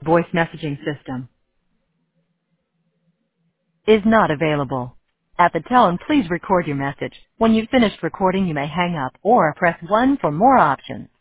voice messaging system is not available. At the tone, please record your message. When you've finished recording, you may hang up or press 1 for more options.